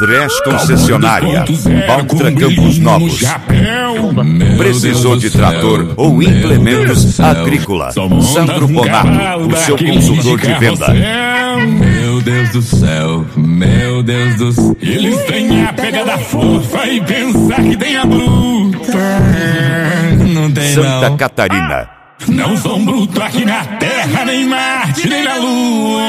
Andrés Concessionária, Baltra Campos Novos. Precisou de trator ou implementos agrícolas? Sandro Bonato, o seu consultor de venda. Meu Deus do céu, meu Deus do céu. Eles têm a pegada fofa e pensar que tem a bruta. Não tem Santa não. Catarina. Não são brutos aqui na Terra, nem Marte, nem na Lua.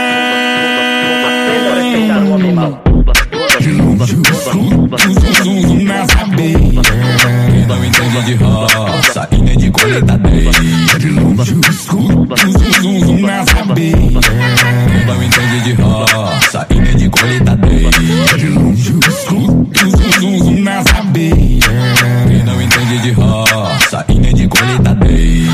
Nas abelhas. Não entende de roça e nem de colheitadeira. Nas abelhas. Não entende de roça e nem de colheitadeira. Nas abelhas. Não entende de roça e nem de colheitadeira.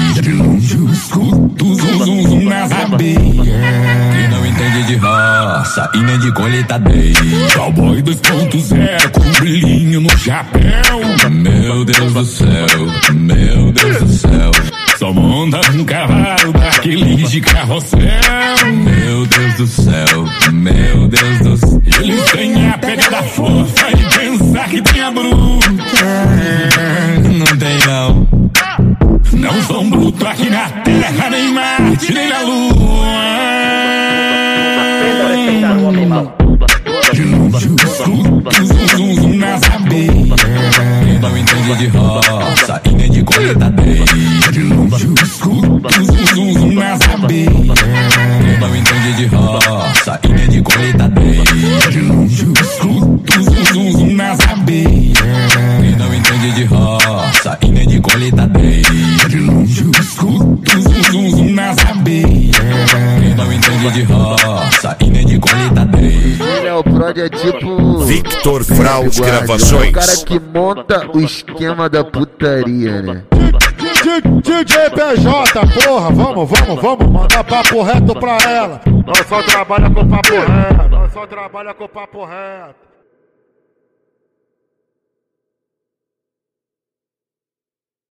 Nas abelhas. Não entende de roça e nem de colheitadeira. Cowboy 2.0 com brilhinho no chapéu. Meu Deus do céu, meu Deus do céu. Só monta um cavalo daqueles de carrossel. Meu Deus do céu, meu Deus do céu. Eles têm a pegada fofa e pensar que tem a bruta. Não tem não. Não são brutos aqui na Terra, nem Marte, nem na Lua. Nas abelhas. Não entende de roça e nem de colheitadeira. Nas abelhas. Não entende de roça e nem de colheitadeira. Nas abelhas. Não entende de roça e nem de colheitadeira. Nas abelhas. Não entende de roça e nem de colheitadeira. O prod é tipo Victor Fraus Gravações. o cara que monta o esquema da putaria, né? DJ PJ, porra, vamos mandar papo reto pra ela. Nós só trabalha com papo reto, nós só trabalha com papo reto.